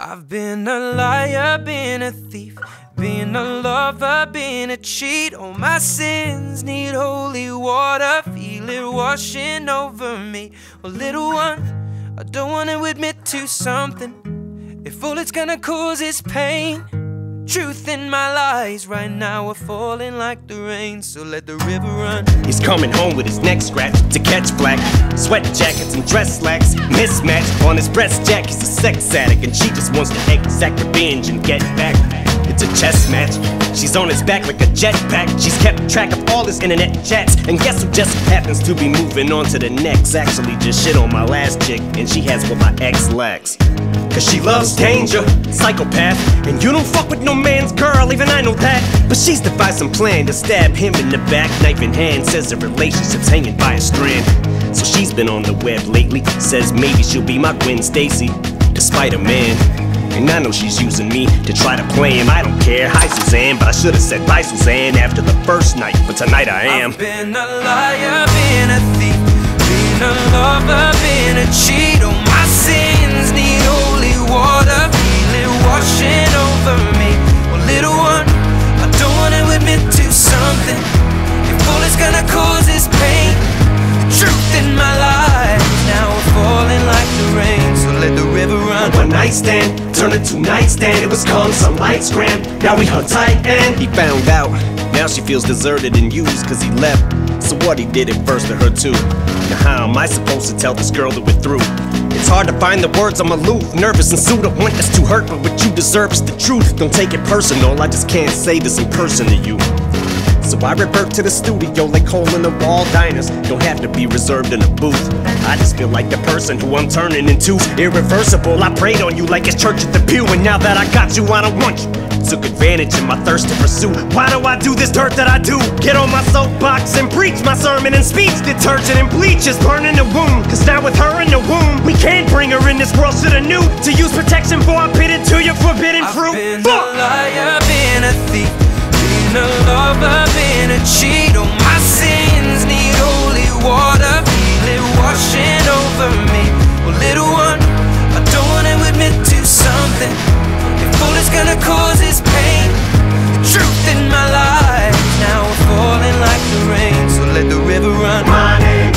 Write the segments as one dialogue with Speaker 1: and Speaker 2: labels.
Speaker 1: I've been a liar, been a thief, been a lover, been a cheat. All my sins need holy water, feel it washing over me. Well, little one, I don't want to admit to something. If all it's gonna cause is pain, truth in my lies right now are falling like the rain, so let the river run.
Speaker 2: He's coming home with his neck scratched to catch flack. Sweat jackets and dress slacks mismatched. On his breast jack, he's a sex addict, and she just wants to exact revenge and get back. It's a chess match. She's on his back like a jetpack. She's kept track of all his internet chats, and guess who just happens to be moving on to the next? Actually just shit on my last chick, and she has what my ex lacks. Cause she loves danger, psychopath. And you don't fuck with no man's girl, even I know that. But she's devised some plan to stab him in the back, knife in hand. Says the relationship's hanging by a strand. So she's been on the web lately, says maybe she'll be my Gwen Stacy, despite a man. And I know she's using me to try to play him. I don't care, hi Suzanne, but I should've said bye Suzanne after the first night, but tonight I am.
Speaker 1: I've been a liar, been a thief, been a lover, been a cheat. All my sins need holy water, feel it washing over me. Well, little one, I don't wanna admit to something. If all it's gonna cause is pain, the truth in my life now we're falling like the rain, so let the river run.
Speaker 2: One night stand turned into nightstand. It was calm, some lights grand. Now we hung tight and he found out. Now she feels deserted and used cause he left. So what, he did it first to her too. Now how am I supposed to tell this girl that we're through? It's hard to find the words, I'm aloof, nervous and sued. I want this to hurt, but what you deserve is the truth. Don't take it personal, I just can't say this in person to you. So I revert to the studio like hole in the wall diners. Don't have to be reserved in a booth. I just feel like the person who I'm turning into irreversible. I prayed on you like it's church at the pew, and now that I got you, I don't want you. Took advantage of my thirst to pursue. Why do I do this dirt that I do? Get on my soapbox and preach my sermon and speech. Detergent and bleach is burning the wound. Cause now with her in the womb, we can't bring her in this world. Shoulda knew to use protection before I pitted to your forbidden fruit.
Speaker 1: I've been a liar, been a thief, been a lover, been a cheat. All my sins need holy water, feel it washing over me. Well, little one, I don't wanna admit to something. If all it's gonna cause is pain, the truth in my life now we're falling like the rain, so let the river run.
Speaker 2: My name's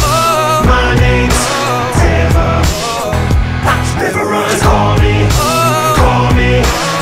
Speaker 2: River. River runs, call me,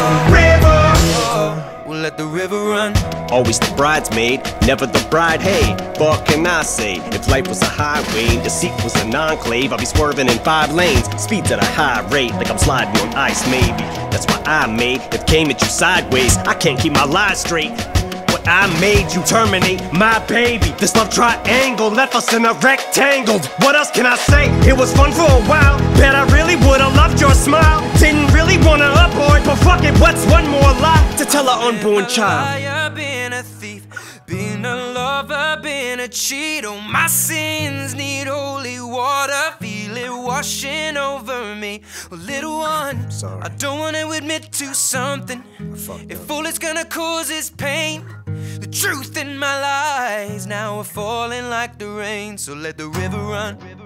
Speaker 2: River.
Speaker 1: We'll let the river run.
Speaker 2: Always the bridesmaid, never the bride. Hey, what can I say? If life was a highway and deceit was an enclave, I'd be swerving in 5 lanes, speeds at a high rate, like I'm sliding on ice maybe. That's why I made it came at you sideways. I can't keep my lies straight. What I made you terminate my baby. This love triangle left us in a rectangle. What else can I say? It was fun for a while. Bet I really would've loved your smile. Didn't really wanna abort, but fuck it, what's one more lie to tell our unborn child?
Speaker 1: Been a thief, been a lover, been a cheat. All my sins need holy water, feel it washing over me. Well, little one,
Speaker 2: sorry,
Speaker 1: I don't wanna admit to something. If all it's gonna cause is pain, the truth in my lies now are falling like the rain, so let the river run.